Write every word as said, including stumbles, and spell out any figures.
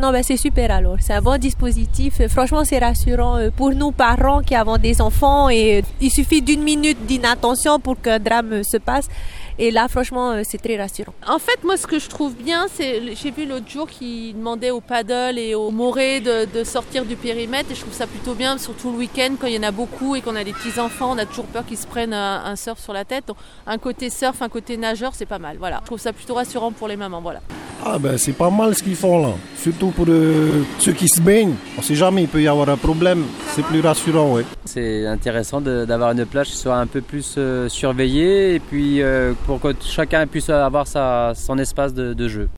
non, ben c'est super alors. C'est un bon dispositif. Franchement, c'est rassurant pour nous parents qui avons des enfants et il suffit d'une minute d'inattention pour qu'un drame se passe. Et là, franchement, c'est très rassurant. En fait, moi, ce que je trouve bien, c'est, j'ai vu l'autre jour qu'ils demandaient aux paddle et aux morets de, de sortir du périmètre. Et je trouve ça plutôt bien, surtout le week-end, quand il y en a beaucoup et qu'on a des petits-enfants, on a toujours peur qu'ils se prennent un, un surf sur la tête. Donc, un côté surf, un côté nageur, c'est pas mal. Voilà. Je trouve ça plutôt rassurant pour les mamans. Voilà. Ah ben, c'est pas mal ce qu'ils font là. Surtout pour euh, ceux qui se baignent. On sait jamais, il peut y avoir un problème. C'est plus rassurant, ouais. C'est intéressant de, d'avoir une plage qui soit un peu plus euh, surveillée et puis euh, pour que chacun puisse avoir sa, son espace de, de jeu.